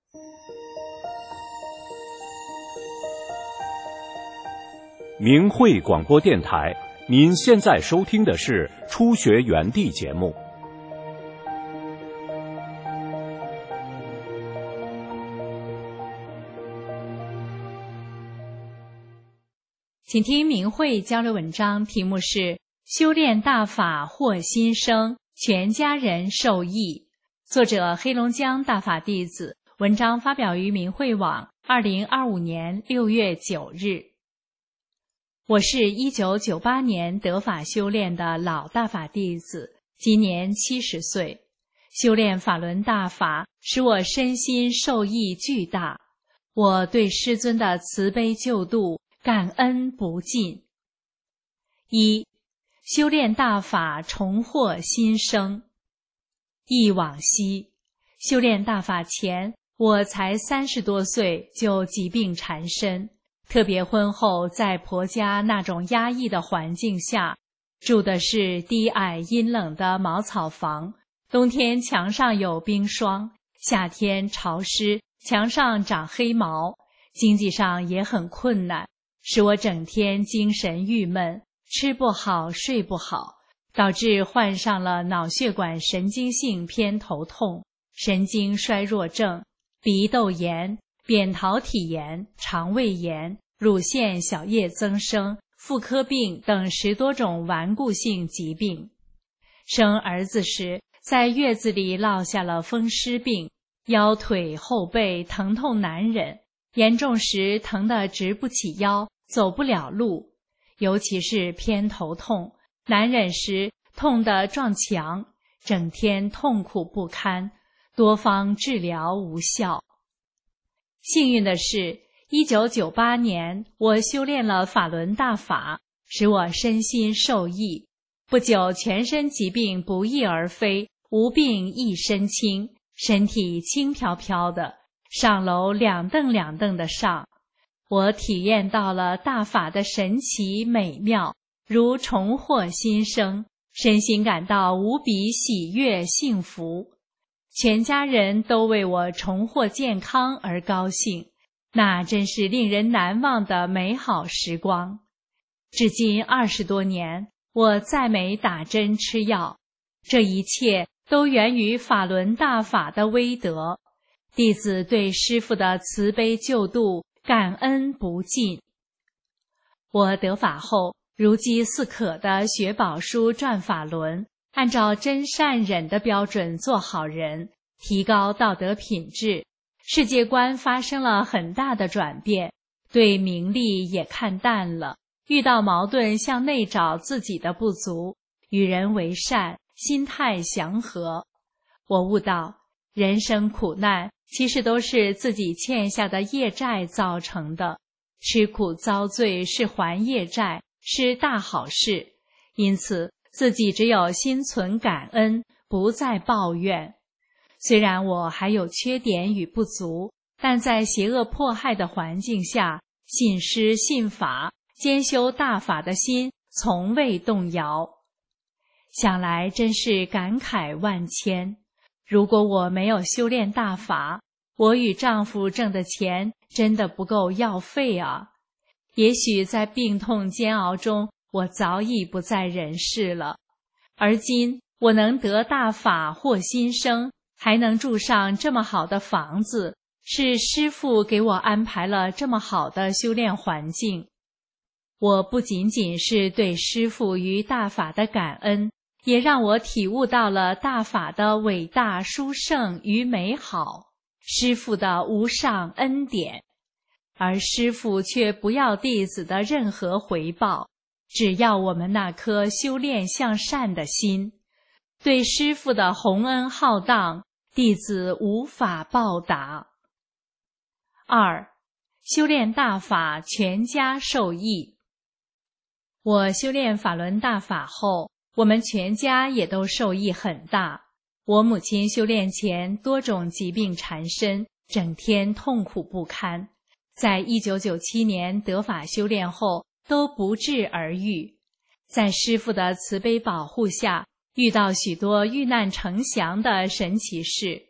明慧广播电台，您现在收听的是初学园地节目。 请听明慧交流文章，题目是修炼大法获新生，全家人受益。作者黑龙江大法弟子，文章发表于明慧网2025年6月9日。我是1998年得法修炼的老大法弟子，今年70岁。修炼法轮大法使我身心受益巨大，我对师尊的慈悲救度感恩不尽。一、修炼大法重获新生。忆往昔，修炼大法前，我才30多岁就疾病缠身，特别婚后在婆家那种压抑的环境下，住的是低矮阴冷的茅草房，冬天墙上有冰霜，夏天潮湿，墙上长黑毛，经济上也很困难，使我整天精神郁闷，吃不好睡不好，导致患上了脑血管神经性偏头痛、神经衰弱症、鼻窦炎、扁桃体炎、肠胃炎、乳腺小叶增生、妇科病等10多种顽固性疾病。生儿子时，在月子里落下了风湿病，腰腿后背疼痛难忍，严重时疼得直不起腰，走不了路，尤其是偏头痛，难忍时痛得撞墙，整天痛苦不堪，多方治疗无效。幸运的是，1998年我修炼了法轮大法，使我身心受益，不久全身疾病不翼而飞，无病一身轻，身体轻飘飘的，上楼2蹬2蹬的上。我体验到了大法的神奇美妙，如重获新生，身心感到无比喜悦幸福。全家人都为我重获健康而高兴，那真是令人难忘的美好时光。至今20多年，我再没打针吃药，这一切都源于法轮大法的威德。弟子对师父的慈悲救度感恩不尽。我得法后，如饥似渴地学宝书转法轮，按照真善忍的标准做好人，提高道德品质，世界观发生了很大的转变，对名利也看淡了，遇到矛盾向内找自己的不足，与人为善，心态祥和。我悟到，人生苦难其实都是自己欠下的业债造成的，吃苦遭罪是还业债，是大好事，因此自己只有心存感恩，不再抱怨。虽然我还有缺点与不足，但在邪恶迫害的环境下，信师信法，兼修大法的心从未动摇。想来真是感慨万千。如果我没有修炼大法，我与丈夫挣的钱真的不够药费啊！也许在病痛煎熬中，我早已不在人世了。而今我能得大法获新生，还能住上这么好的房子，是师父给我安排了这么好的修炼环境。我不仅仅是对师父与大法的感恩，也让我体悟到了大法的伟大殊胜与美好，师父的无上恩典。而师父却不要弟子的任何回报，只要我们那颗修炼向善的心。对师父的洪恩浩荡，弟子无法报答。2. 修炼大法全家受益。我修炼法轮大法后，我们全家也都受益很大。我母亲修炼前多种疾病缠身，整天痛苦不堪，在1997年得法修炼后都不治而愈。在师父的慈悲保护下，遇到许多遇难成祥的神奇事。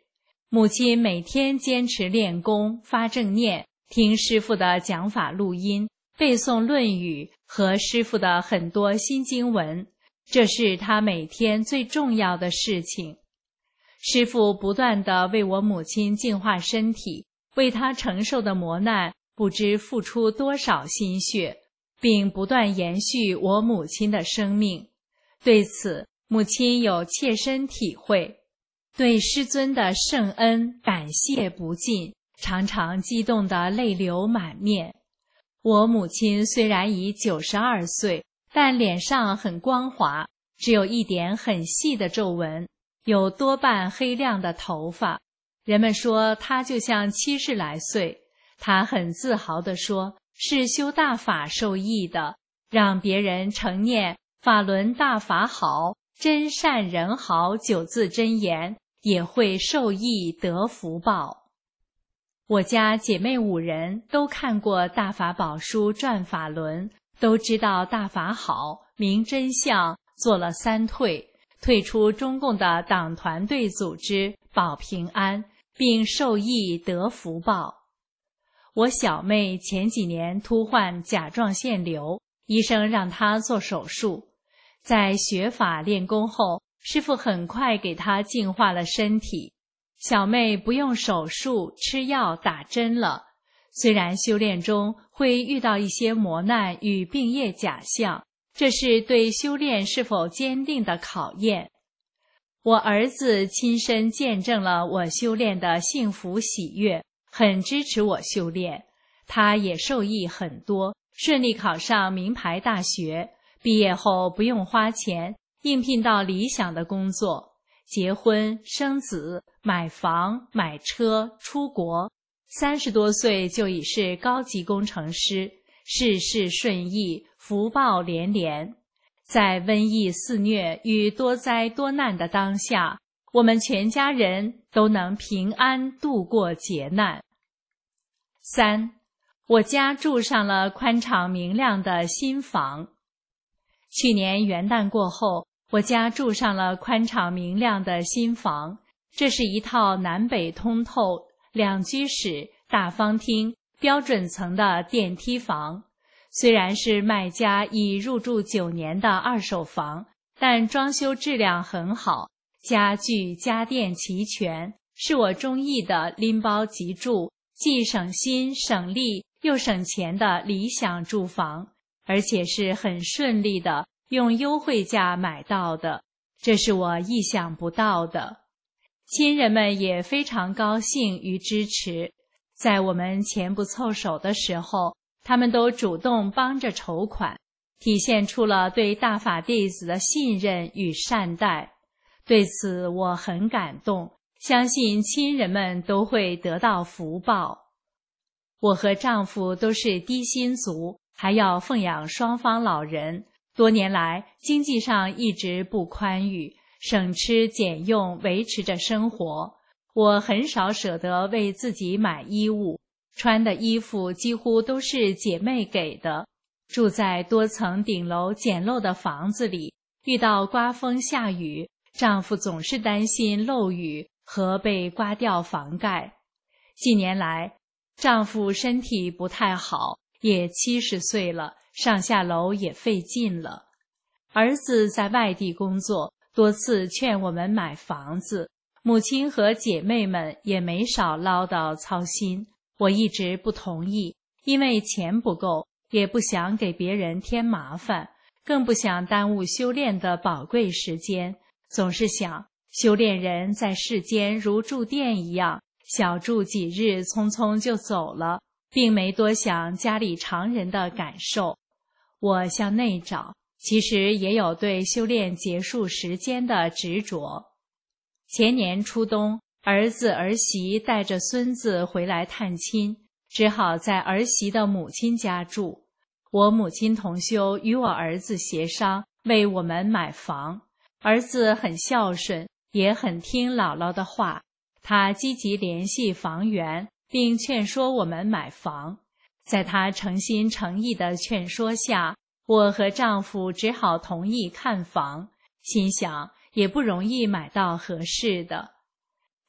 母亲每天坚持练功、发正念，听师父的讲法录音，背诵《论语》和师父的很多新经文，这是她每天最重要的事情。师父不断地为我母亲净化身体，为她承受的磨难不知付出多少心血，并不断延续我母亲的生命。对此，母亲有切身体会，对师尊的圣恩感谢不尽，常常激动得泪流满面。我母亲虽然已92岁，但脸上很光滑，只有一点很细的皱纹，有多半黑亮的头发。人们说她就像70来岁。她很自豪地说，是修大法受益的，让别人承念法轮大法好，真善人好9字真言，也会受益得福报。我家姐妹5人都看过大法宝书转法轮，都知道大法好，明真相，做了3退，退出中共的党团队组织，保平安，并受益得福报。我小妹前几年突患甲状腺瘤，医生让她做手术。在学法练功后，师父很快给她净化了身体。小妹不用手术、吃药、打针了。虽然修炼中会遇到一些磨难与病业假象，这是对修炼是否坚定的考验。我儿子亲身见证了我修炼的幸福喜悦，很支持我修炼。他也受益很多，顺利考上名牌大学，毕业后不用花钱，应聘到理想的工作，结婚、生子、买房、买车、出国。30多岁就已是高级工程师，事事顺意，福报连连。在瘟疫肆虐与多灾多难的当下，我们全家人都能平安度过劫难。3. 我家住上了宽敞明亮的新房。去年元旦过后，我家住上了宽敞明亮的新房。这是一套南北通透、2居室、大方厅、标准层的电梯房。虽然是卖家已入住9年的二手房，但装修质量很好，家具家电齐全，是我中意的拎包即住，既省心省力又省钱的理想住房，而且是很顺利的用优惠价买到的，这是我意想不到的。亲人们也非常高兴与支持，在我们钱不凑手的时候，他们都主动帮着筹款，体现出了对大法弟子的信任与善待。对此我很感动，相信亲人们都会得到福报。我和丈夫都是低薪族，还要奉养双方老人，多年来经济上一直不宽裕，省吃俭用维持着生活。我很少舍得为自己买衣物，穿的衣服几乎都是姐妹给的。住在多层顶楼简陋的房子里，遇到刮风下雨，丈夫总是担心漏雨和被刮掉房盖。近年来，丈夫身体不太好，也70岁了，上下楼也费劲了。儿子在外地工作，多次劝我们买房子，母亲和姐妹们也没少唠叨操心。我一直不同意，因为钱不够，也不想给别人添麻烦，更不想耽误修炼的宝贵时间。总是想，修炼人在世间如住店一样，小住几日，匆匆就走了，并没多想家里常人的感受。我向内找，其实也有对修炼结束时间的执着。前年初冬，儿子儿媳带着孙子回来探亲，只好在儿媳的母亲家住。我母亲同修与我儿子协商，为我们买房。儿子很孝顺，也很听姥姥的话，他积极联系房源，并劝说我们买房。在他诚心诚意的劝说下，我和丈夫只好同意看房，心想也不容易买到合适的。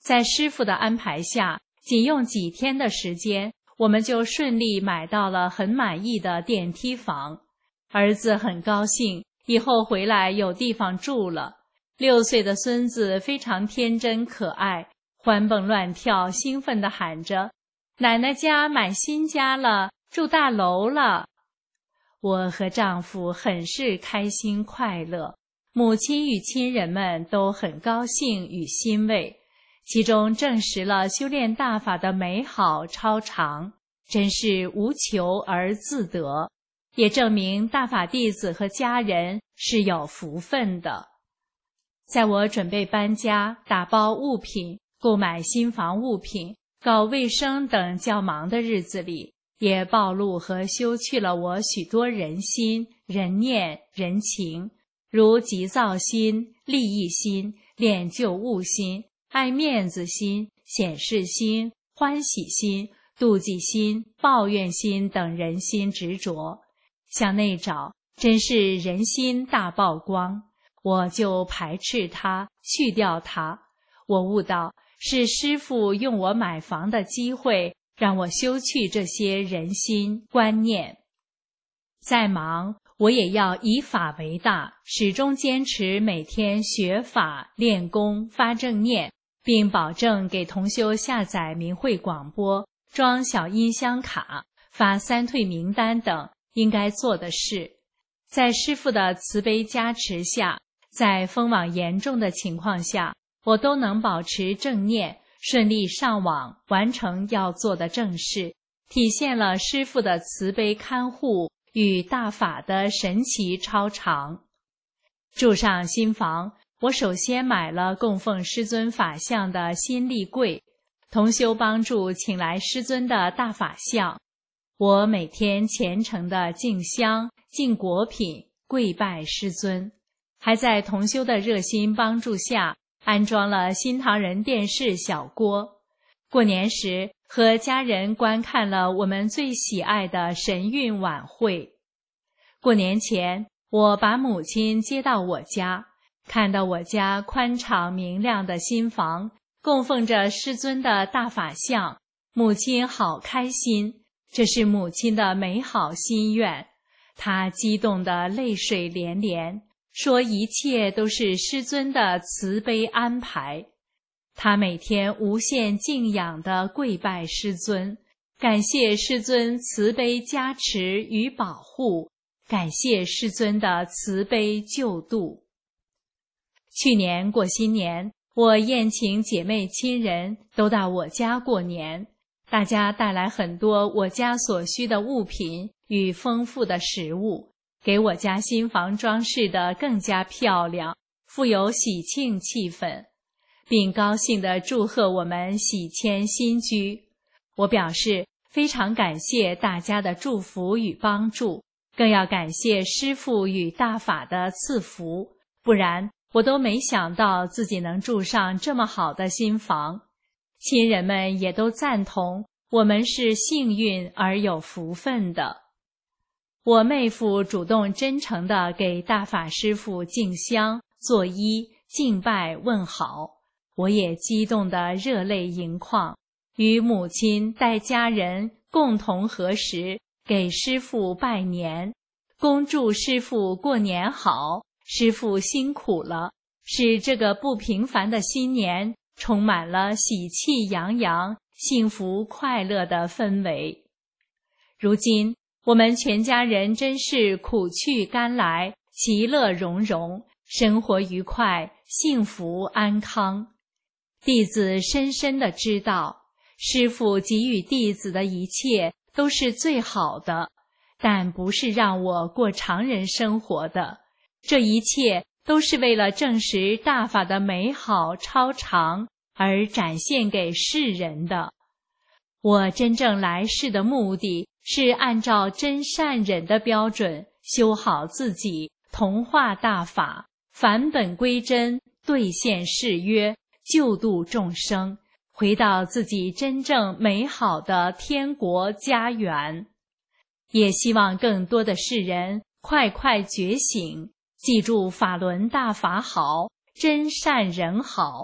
在师父的安排下，仅用几天的时间，我们就顺利买到了很满意的电梯房。儿子很高兴，以后回来有地方住了。6岁的孙子非常天真可爱，欢蹦乱跳，兴奋地喊着：奶奶家买新家了，住大楼了。我和丈夫很是开心快乐，母亲与亲人们都很高兴与欣慰，其中证实了修炼大法的美好超常，真是无求而自得，也证明大法弟子和家人是有福分的。在我准备搬家、打包物品、购买新房物品、搞卫生等较忙的日子里，也暴露和修去了我许多人心、人念、人情，如急躁心、利益心、恋旧物心、爱面子心、显示心、欢喜心、妒忌心、抱怨心等人心执着。向内找，真是人心大曝光，我就排斥它，去掉它。我悟到，是师父用我买房的机会，让我修去这些人心观念。再忙，我也要以法为大，始终坚持每天学法、练功、发正念，并保证给同修下载明慧广播、装小音箱卡、发3退名单等应该做的事。在师父的慈悲加持下，在风网严重的情况下，我都能保持正念，顺利上网，完成要做的正事，体现了师父的慈悲看护与大法的神奇超常。住上新房，我首先买了供奉师尊法像的新立柜，同修帮助请来师尊的大法像。我每天虔诚地敬香、敬果品，跪拜师尊，还在同修的热心帮助下安装了新唐人电视小锅。过年时和家人观看了我们最喜爱的神韵晚会。过年前，我把母亲接到我家，看到我家宽敞明亮的新房，供奉着师尊的大法像，母亲好开心，这是母亲的美好心愿。她激动得泪水连连，说一切都是师尊的慈悲安排。他每天无限敬仰地跪拜师尊，感谢师尊慈悲加持与保护，感谢师尊的慈悲救度。去年过新年，我宴请姐妹亲人都到我家过年，大家带来很多我家所需的物品与丰富的食物，给我家新房装饰得更加漂亮，富有喜庆气氛，并高兴地祝贺我们喜迁新居。我表示非常感谢大家的祝福与帮助，更要感谢师父与大法的赐福，不然我都没想到自己能住上这么好的新房。亲人们也都赞同我们是幸运而有福分的。我妹夫主动真诚地给大法师父敬香、作揖、敬拜问好，我也激动得热泪盈眶，与母亲带家人共同合十，给师父拜年，恭祝师父过年好，师父辛苦了，使这个不平凡的新年充满了喜气洋洋、幸福快乐的氛围。如今我们全家人真是苦去甘来，其乐融融，生活愉快，幸福安康。弟子深深地知道，师父给予弟子的一切都是最好的，但不是让我过常人生活的，这一切都是为了证实大法的美好超常而展现给世人的。我真正来世的目的是按照真善忍的标准修好自己，同化大法，返本归真，兑现誓约，救度众生，回到自己真正美好的天国家园。也希望更多的世人快快觉醒，记住法轮大法好，真善人好，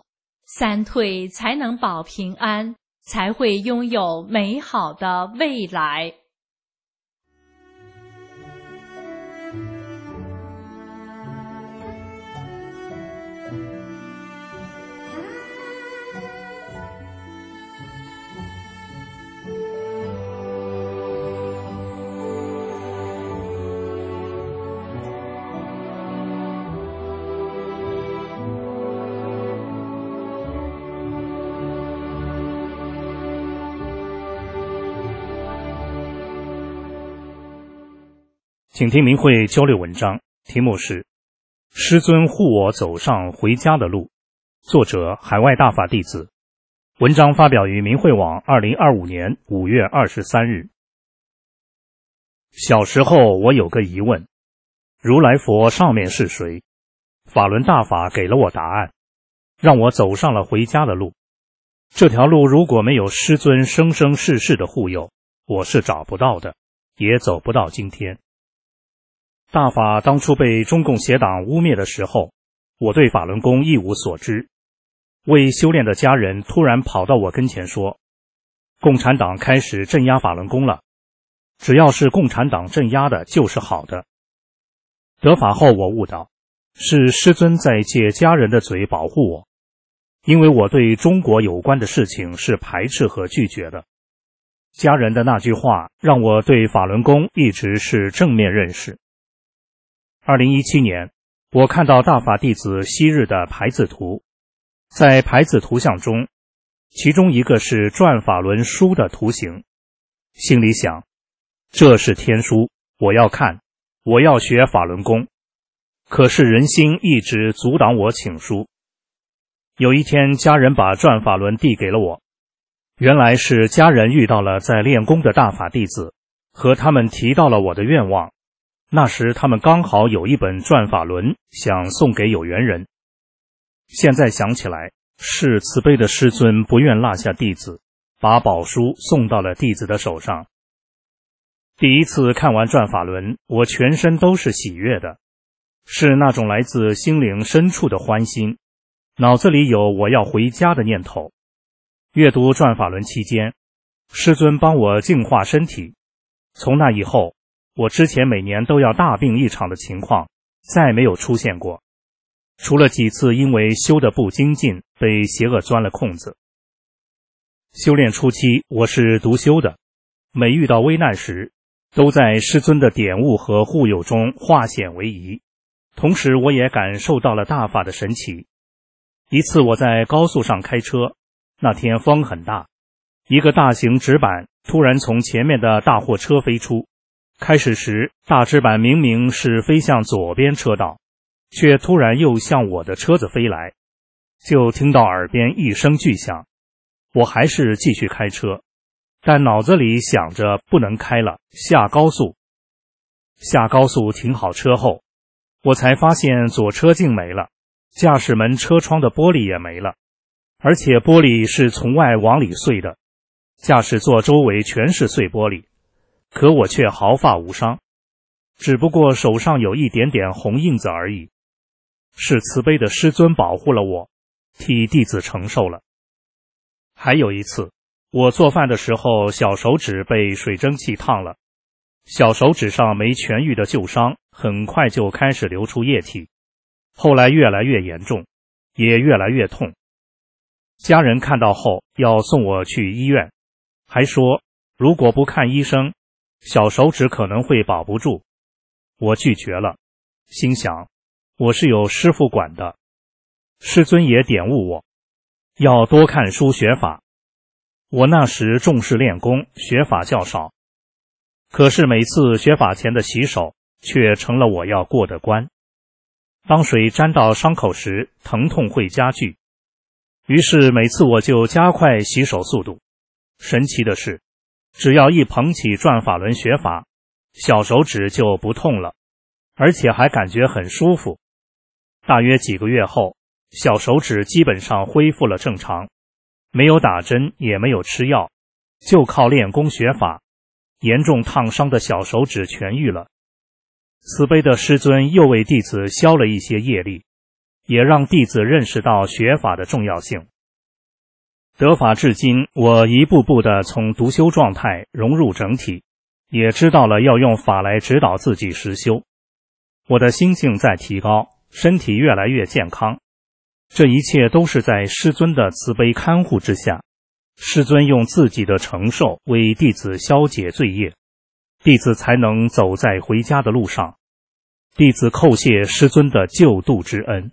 三退才能保平安，才会拥有美好的未来。 请听明慧交流文章，题目是师尊护我走上回家的路，作者海外大法弟子。文章发表于明慧网2025年5月23日。小时候我有个疑问，如来佛上面是谁？法轮大法给了我答案，让我走上了回家的路。这条路如果没有师尊生生世世的护佑，我是找不到的，也走不到今天。大法当初被中共邪党污蔑的时候，我对法轮功一无所知。为修炼的家人突然跑到我跟前说，共产党开始镇压法轮功了，只要是共产党镇压的就是好的。得法后我悟到，是师尊在借家人的嘴保护我，因为我对中国有关的事情是排斥和拒绝的。家人的那句话让我对法轮功一直是正面认识。2017年，我看到大法弟子昔日的牌子图，在牌子图像中，其中一个是转法轮书的图形，心里想，这是天书，我要看，我要学法轮功。可是人心一直阻挡我请书。有一天，家人把转法轮递给了我，原来是家人遇到了在练功的大法弟子，和他们提到了我的愿望。那时他们刚好有一本转法轮，想送给有缘人。现在想起来，是慈悲的师尊不愿落下弟子，把宝书送到了弟子的手上。第一次看完转法轮，我全身都是喜悦的，是那种来自心灵深处的欢心，脑子里有我要回家的念头。阅读转法轮期间，师尊帮我净化身体，从那以后，我之前每年都要大病一场的情况再没有出现过，除了几次因为修得不精进被邪恶钻了空子。修炼初期我是独修的，每遇到危难时都在师尊的点悟和护佑中化险为夷，同时我也感受到了大法的神奇。一次我在高速上开车，那天风很大，一个大型纸板突然从前面的大货车飞出，开始时大纸板明明是飞向左边车道，却突然又向我的车子飞来，就听到耳边一声巨响。我还是继续开车，但脑子里想着不能开了，下高速。下高速停好车后，我才发现左车镜没了，驾驶门车窗的玻璃也没了，而且玻璃是从外往里碎的，驾驶座周围全是碎玻璃，可我却毫发无伤，只不过手上有一点点红印子而已。是慈悲的师尊保护了我，替弟子承受了。还有一次，我做饭的时候小手指被水蒸气烫了，小手指上没痊愈的旧伤很快就开始流出液体，后来越来越严重，也越来越痛。家人看到后要送我去医院，还说如果不看医生，小手指可能会保不住。我拒绝了，心想我是有师父管的，师尊也点悟我要多看书学法。我那时重视练功，学法较少，可是每次学法前的洗手却成了我要过的关。当水沾到伤口时，疼痛会加剧，于是每次我就加快洗手速度。神奇的是，只要一捧起转法轮学法，小手指就不痛了，而且还感觉很舒服。大约几个月后，小手指基本上恢复了正常，没有打针也没有吃药，就靠练功学法，严重烫伤的小手指痊愈了。慈悲的师尊又为弟子消了一些业力，也让弟子认识到学法的重要性。 得法至今，我一步步地从独修状态融入整体，也知道了要用法来指导自己实修。我的心境在提高，身体越来越健康。这一切都是在师尊的慈悲看护之下，师尊用自己的承受为弟子消解罪业，弟子才能走在回家的路上。弟子叩谢师尊的救度之恩。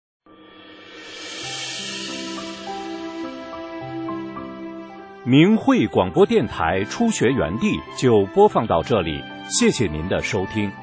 明慧广播电台初学园地就播放到这里，谢谢您的收听。